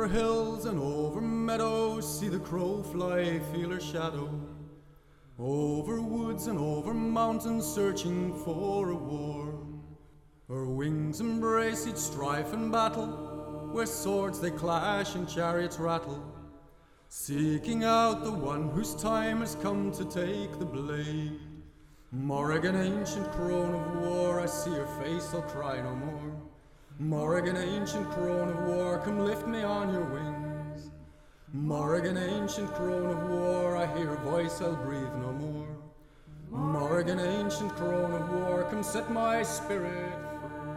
Over hills and over meadows, see the crow fly, feel her shadow. Over woods and over mountains, searching for a war. Her wings embrace each strife and battle, where swords they clash and chariots rattle, seeking out the one whose time has come to take the blade. Morrigan, ancient crone of war, I see her face, I'll cry no more. Morrigan, ancient crone of war, come lift me on your wings. Morrigan, ancient crone of war, I hear her voice, I'll breathe no more. Morrigan, ancient crone of war, come set my spirit free.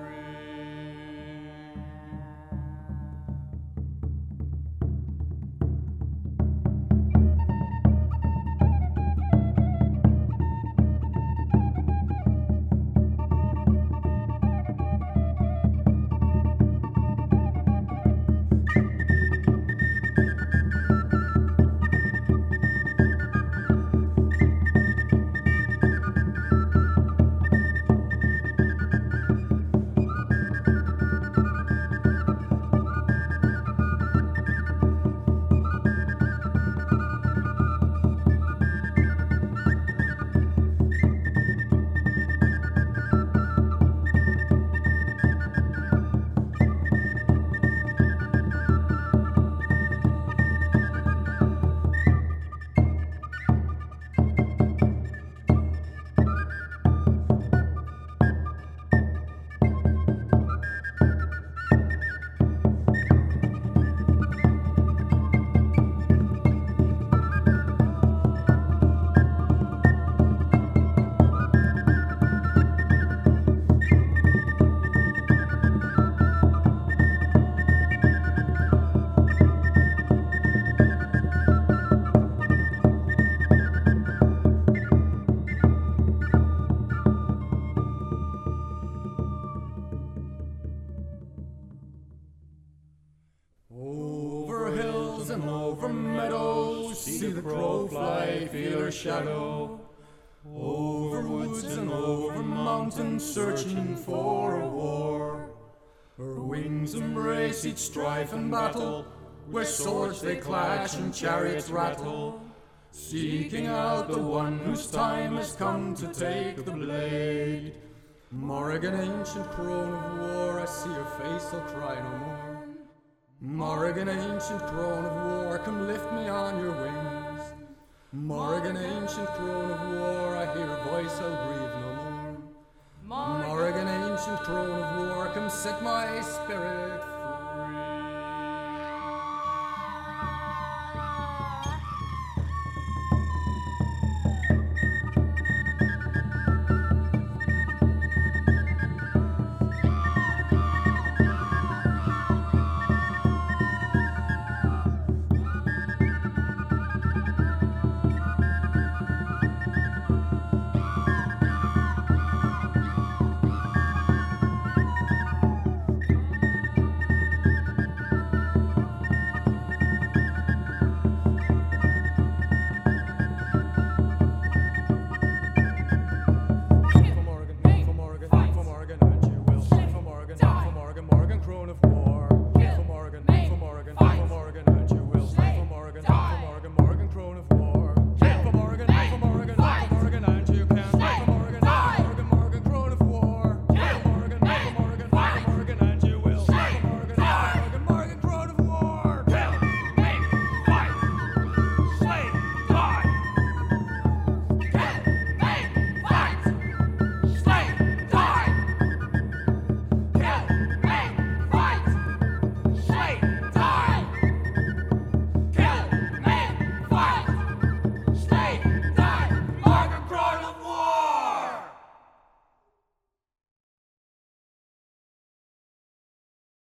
Over hills and over meadows, see the crow fly, feel her shadow. Over woods and over mountains, searching for a war. Her wings embrace each strife and battle, where swords they clash and chariots rattle, seeking out the one whose time has come to take the blade. Morrigan, ancient crone of war, I see her face, I'll cry no more. Morrigan, ancient crone of war, come lift me on your wings. Morrigan, ancient crone of war, I hear a voice, I'll breathe no more. Morrigan, ancient crone of war, come set my spirit free.